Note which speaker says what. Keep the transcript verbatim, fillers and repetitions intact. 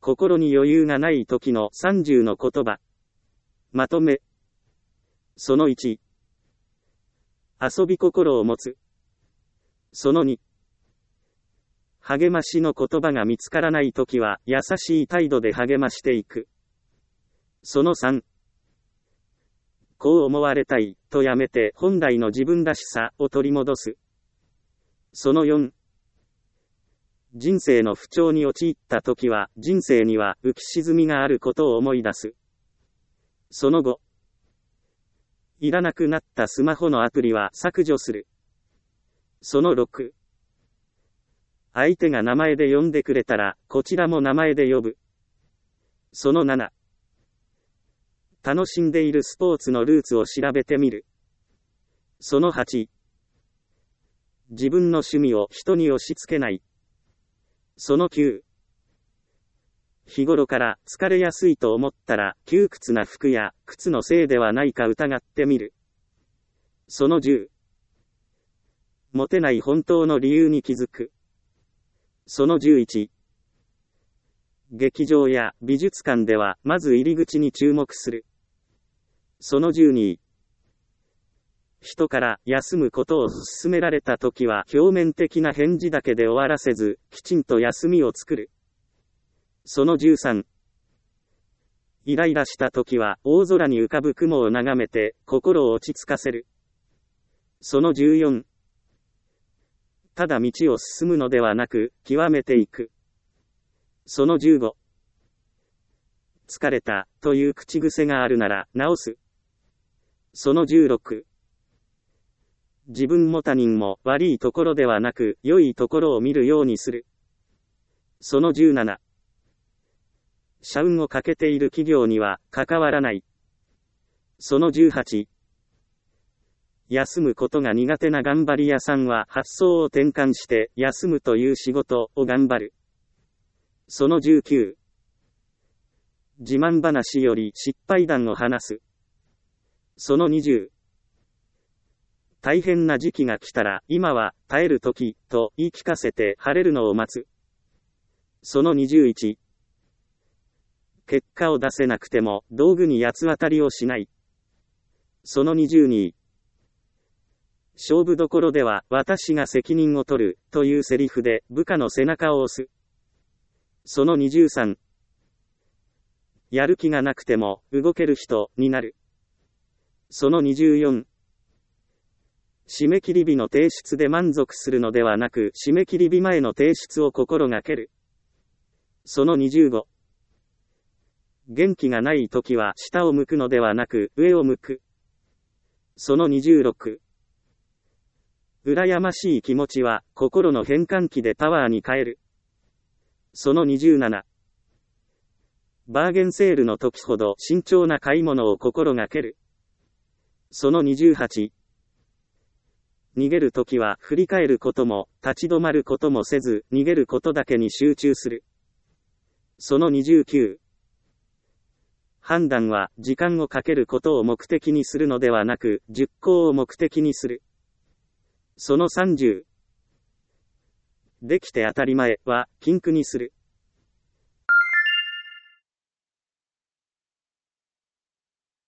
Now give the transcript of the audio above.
Speaker 1: 心に余裕がない時のさんじゅうの言葉。まとめ。そのいち。遊び心を持つ。そのに。励ましの言葉が見つからないときは、優しい態度で励ましていく。そのさん。こう思われたい、とやめて本来の自分らしさを取り戻す。そのよん。人生の不調に陥ったときは、人生には浮き沈みがあることを思い出す。そのご。いらなくなったスマホのアプリは削除する。そのろく。相手が名前で呼んでくれたら、こちらも名前で呼ぶ。そのなな。楽しんでいるスポーツのルーツを調べてみる。そのはち。自分の趣味を人に押し付けない。そのきゅう。日頃から疲れやすいと思ったら、窮屈な服や靴のせいではないか疑ってみる。そのじゅう。モテない本当の理由に気づく。そのじゅういち。劇場や美術館ではまず入り口に注目する。そのじゅうに。人から休むことを勧められたときは表面的な返事だけで終わらせず、きちんと休みを作る。そのじゅうさん。イライラしたときは大空に浮かぶ雲を眺めて心を落ち着かせる。そのじゅうよん。ただ道を進むのではなく、極めていく。そのじゅうご。疲れた、という口癖があるなら、直す。そのじゅうろく。自分も他人も悪いところではなく、良いところを見るようにする。そのじゅうなな。社運をかけている企業には、関わらない。そのじゅうはち。休むことが苦手な頑張り屋さんは発想を転換して休むという仕事を頑張る。そのじゅうきゅう。自慢話より失敗談を話す。そのにじゅう。大変な時期が来たら今は耐える時と言い聞かせて晴れるのを待つ。そのにじゅういち。結果を出せなくても道具に八つ当たりをしない。そのにじゅうに。勝負どころでは私が責任を取るというセリフで部下の背中を押す。そのにじゅうさん。やる気がなくても動ける人になる。そのにじゅうよん。締め切り日の提出で満足するのではなく締め切り日前の提出を心がける。そのにじゅうご。元気がないときは下を向くのではなく上を向く。そのにじゅうろく。羨ましい気持ちは心の変換器でパワーに変える。そのにじゅうなな。バーゲンセールの時ほど慎重な買い物を心がける。そのにじゅうはち。逃げるときは振り返ることも立ち止まることもせず逃げることだけに集中する。そのにじゅうきゅう。判断は時間をかけることを目的にするのではなく実行を目的にする。そのさんじゅう。できて当たり前は禁句にする。